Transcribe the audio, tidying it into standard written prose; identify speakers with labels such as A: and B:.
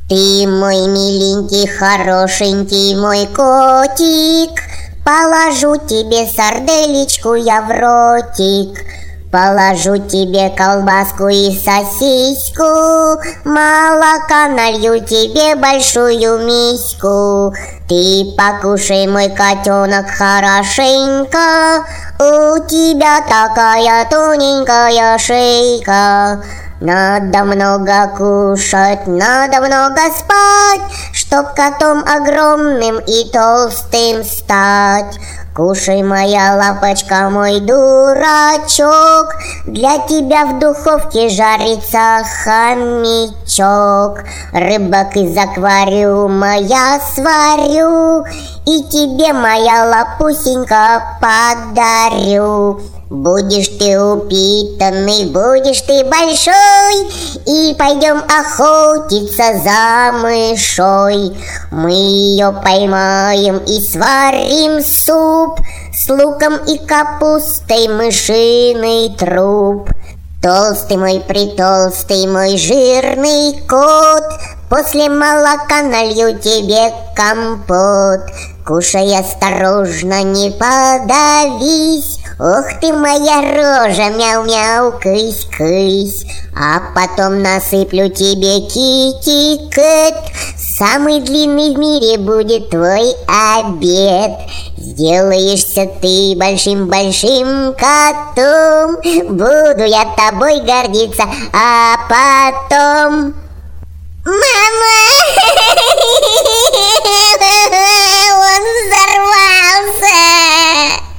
A: Ты мой миленький, хорошенький мой котик, положу тебе сарделечку я в ротик. Положу тебе колбаску и сосиску, молока налью тебе большую миську. Ты покушай, мой котенок, хорошенько, у тебя такая тоненькая шейка. Надо много кушать, надо много спать, чтоб котом огромным и толстым стать. Кушай, моя лапочка, мой дурачок, для тебя в духовке жарится хомячок. Рыбок из аквариума я сварю и тебе, моя лапусенька, подарю. Будешь ты упитанный, будешь ты большой, и пойдем охотиться за мышой. Мы ее поймаем и сварим суп с луком и капустой, мышиный труп. Толстый мой, притолстый мой жирный кот, после молока налью тебе компот. Кушай осторожно, не подавись, ох ты моя рожа, мяу-мяу, кысь-кысь. А потом насыплю тебе китикет, самый длинный в мире будет твой обед. Сделаешься ты большим-большим котом, буду я тобой гордиться, а потом... Мама! Он взорвался!